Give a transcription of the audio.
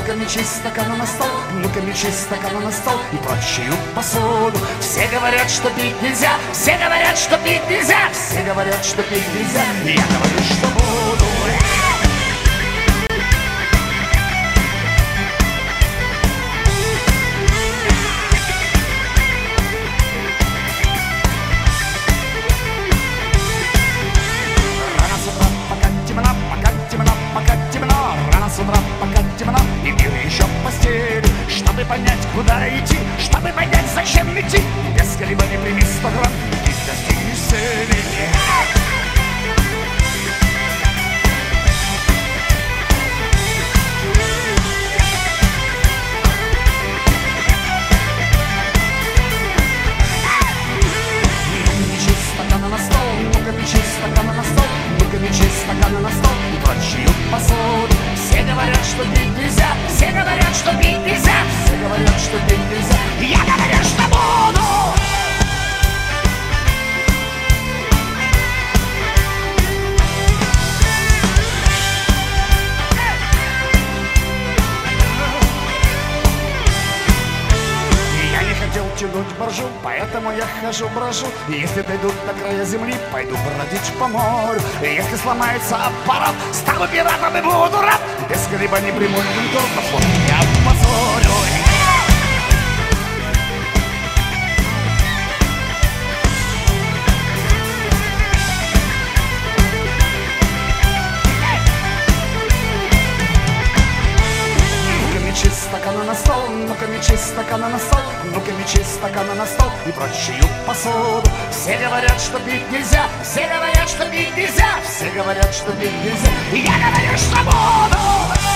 ну-ка мечи стаканы на стол, ну-ка мечи стаканы на стол и прочую посуду. Все говорят, что пить нельзя, все говорят, что пить нельзя, все говорят, что пить нельзя, и я говорю, что буду. С утра, пока темно, и мир еще в постели. Чтобы понять, куда идти, чтобы понять, зачем идти, без колебаний прими 100 грамм и достигнешь цели. Мечи стаканы на стол, ну-ка мечи стаканы на стол, ну-ка мечи стаканы на стол и прочую посуду. Все говорят, что пить нельзя, все говорят, что пить нельзя, все говорят, что пить нельзя, я говорю, что буду. Я не хотел тянуть боржу, поэтому я хожу, брожу. И если дойдут до края земли, пойду бродить по морю. И если сломается аппарат, стану пиратом и буду рад. Без колебаний приму винтур, на флот я позорю. Мечи стаканы на стол, ну-ка мечи стаканы на стол, ну-ка мечи стаканы на стол и прочую посуду. Все говорят, что пить нельзя, все говорят, что пить нельзя, все говорят, что пить нельзя, и я говорю, что буду.